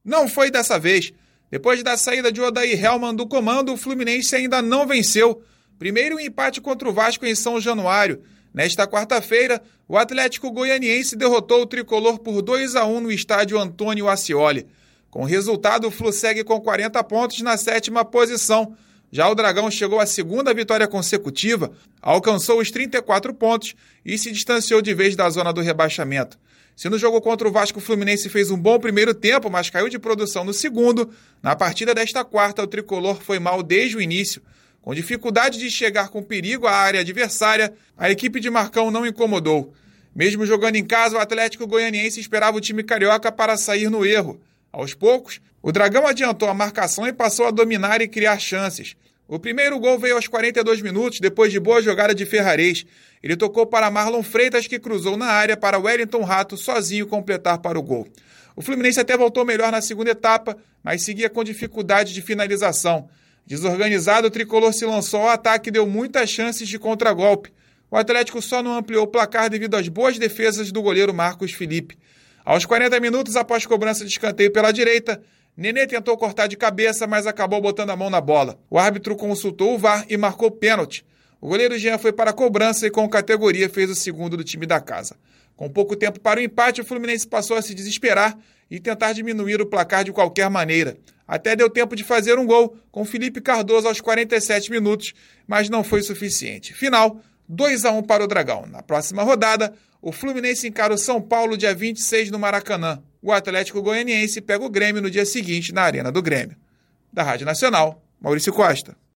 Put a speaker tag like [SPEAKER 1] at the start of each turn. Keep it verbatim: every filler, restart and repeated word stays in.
[SPEAKER 1] Não foi dessa vez. Depois da saída de Odair Hellmann do comando, o Fluminense ainda não venceu. Primeiro um empate contra o Vasco em São Januário. Nesta quarta-feira, o Atlético Goianiense derrotou o tricolor por dois a um no estádio Antônio Ascioli. Com o resultado, o Flu segue com quarenta pontos na sétima posição. Já o Dragão chegou à segunda vitória consecutiva, alcançou os trinta e quatro pontos e se distanciou de vez da zona do rebaixamento. Se no jogo contra o Vasco o Fluminense fez um bom primeiro tempo, mas caiu de produção no segundo, na partida desta quarta o tricolor foi mal desde o início. Com dificuldade de chegar com perigo à área adversária, a equipe de Marcão não incomodou. Mesmo jogando em casa, o Atlético Goianiense esperava o time carioca para sair no erro. Aos poucos, o Dragão adiantou a marcação e passou a dominar e criar chances. O primeiro gol veio aos quarenta e dois minutos, depois de boa jogada de Ferrarez. Ele tocou para Marlon Freitas, que cruzou na área para Wellington Rato sozinho completar para o gol. O Fluminense até voltou melhor na segunda etapa, mas seguia com dificuldade de finalização. Desorganizado, o tricolor se lançou ao ataque e deu muitas chances de contragolpe. O Atlético só não ampliou o placar devido às boas defesas do goleiro Marcos Felipe. Aos quarenta minutos, após cobrança de escanteio pela direita, Nenê tentou cortar de cabeça, mas acabou botando a mão na bola. O árbitro consultou o V A R e marcou pênalti. O goleiro Jean foi para a cobrança e, com categoria, fez o segundo do time da casa. Com pouco tempo para o empate, o Fluminense passou a se desesperar e tentar diminuir o placar de qualquer maneira. Até deu tempo de fazer um gol, com Felipe Cardoso aos quarenta e sete minutos, mas não foi suficiente. Final, dois a um para o Dragão. Na próxima rodada, o Fluminense encara o São Paulo dia vinte e seis no Maracanã. O Atlético Goianiense pega o Grêmio no dia seguinte na Arena do Grêmio. Da Rádio Nacional, Maurício Costa.